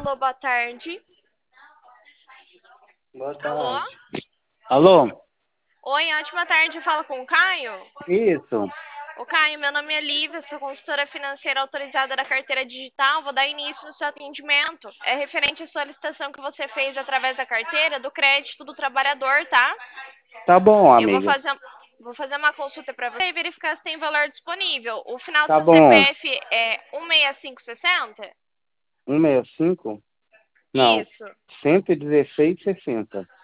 Alô, boa tarde. Boa Alô? tarde. Alô? Oi, ótima tarde. Fala com o Caio? Isso. Ô, Caio, meu nome é Lívia, sou consultora financeira autorizada da carteira digital. Vou dar início no seu atendimento. É referente à solicitação que você fez através da carteira do crédito do trabalhador, tá? Tá bom, Eu amiga. vou fazer uma consulta para você e verificar se tem valor disponível. O final do Tá seu bom. CPF é 16560? 165? Não. Isso. 116,60.